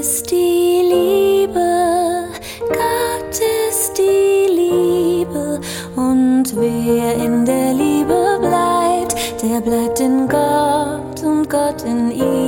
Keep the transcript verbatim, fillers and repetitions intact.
ist die Liebe, Gott ist die Liebe, und wer in der Liebe bleibt, der bleibt in Gott und Gott in ihm.